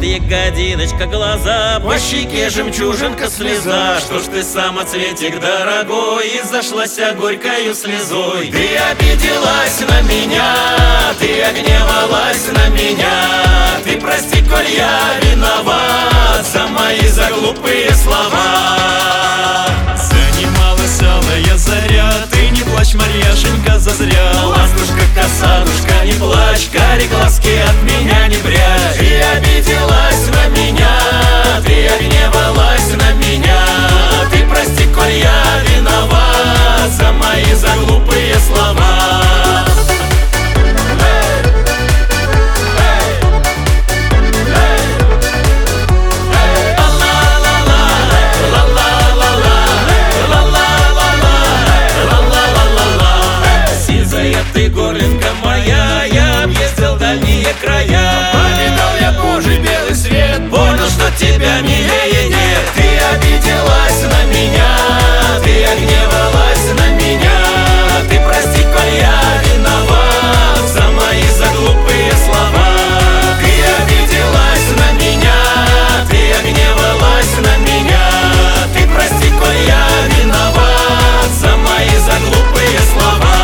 ягодиночка, глаза, по щеке жемчужинка, слеза. Что ж ты, самоцветик дорогой, и зашлася горькою слезой? Ты обиделась на меня, ты огневалась на меня. Ты прости, коль я виноват за мои за глупые слова. Занималась алая заря, ты не плачь, Марьяшенька, зазря. Ластушка, косатушка, не плачь, кари глазки от меня не прячь. Ты обиделась на меня, ты огневалась на меня. Ты прости, коль я виноват за мои за глупые слова. Ты, горлинка моя, я объездил дальние края. Повидал я Божий белый свет, понял, что тебя милее нет. Ты обиделась на меня, ты огневалась на меня. Ты прости, коль я виноват за мои за глупые слова. Ты обиделась на меня, ты огневалась на меня. Ты прости, коль я виноват за мои за глупые слова.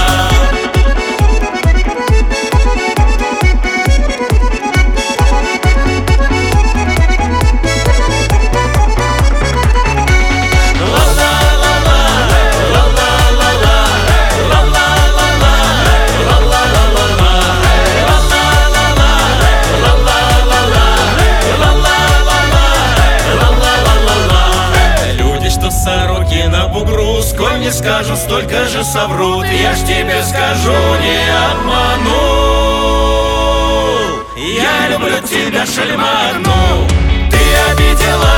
Сороки на бугру, сколь не скажут, столько же соврут. Я ж тебе скажу, не обманул. Я люблю тебя, шельма одну. Ты обидела